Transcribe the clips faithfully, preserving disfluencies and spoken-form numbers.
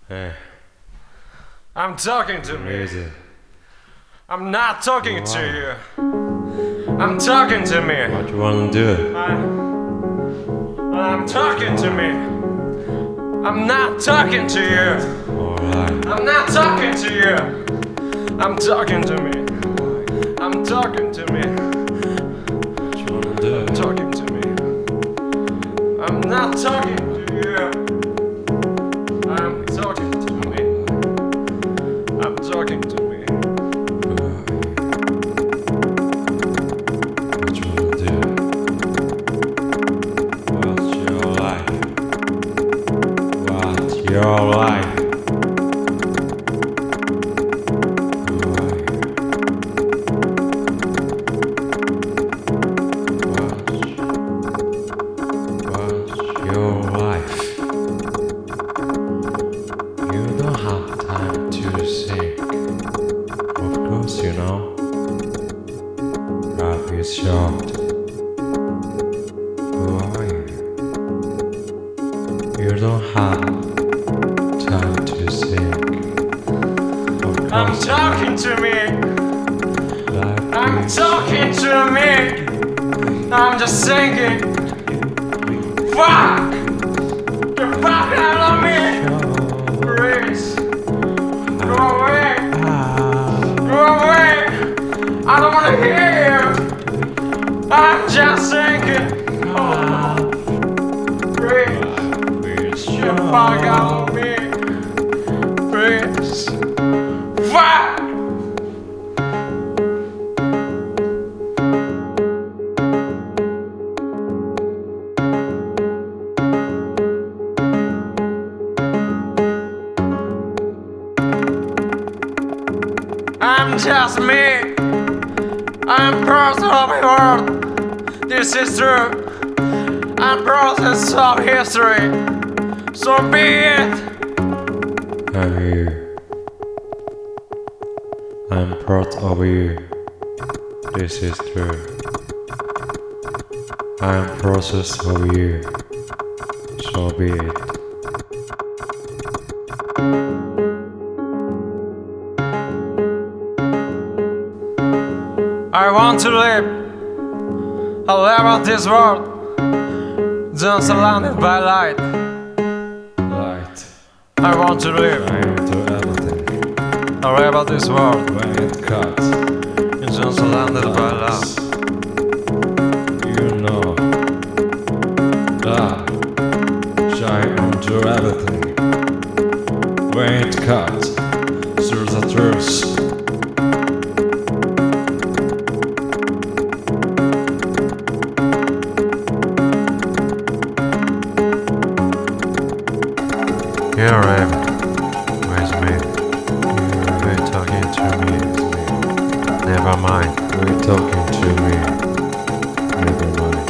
Hey, I'm talking to me. easy. I'm not talking Wow. to you. I'm talking to me. What you wanna do? I, I'm talking to me. I'm not talking to you. Alright. I'm not talking to you. I'm talking to me. I'm talking to me. What you wanna do? Talking to me. I'm not talking to you. I'm talking to me. I'm talking to me. What you wanna do? What's your life? What's your life? Your life. You don't have time to think. Of course, you know. Life is short. Who are you? You don't have time to think. Of course, I'm talking to me. life I'm is talking to me. I'm just thinking. Fuck! Get fuck out of me! Please! Go away! Go away! I don't wanna hear you! I'm just thinking! Oh, please! Get fuck out of me! Please! Fuck! I'm just me. I'm process of the world. This is true. I'm process of history. So be it. I'm here. I'm proud of you. This is true. I'm process of you. So be it. I want to live. I live on this world. Just surrounded by light. Light. I want to live. I am to everything. I live on this world. When it cuts. Just surrounded by love. You know. Love. Shine into everything. When it cuts. Through the truth. You're right. Where's me? You're talking to me. Never mind. You're talking to me. Never mind.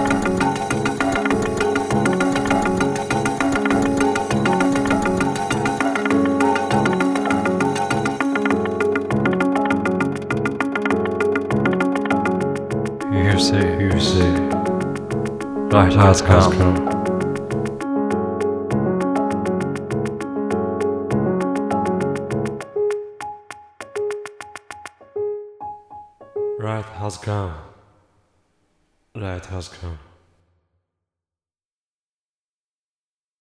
You see, You see. light has come. come. Light has come. Light has come.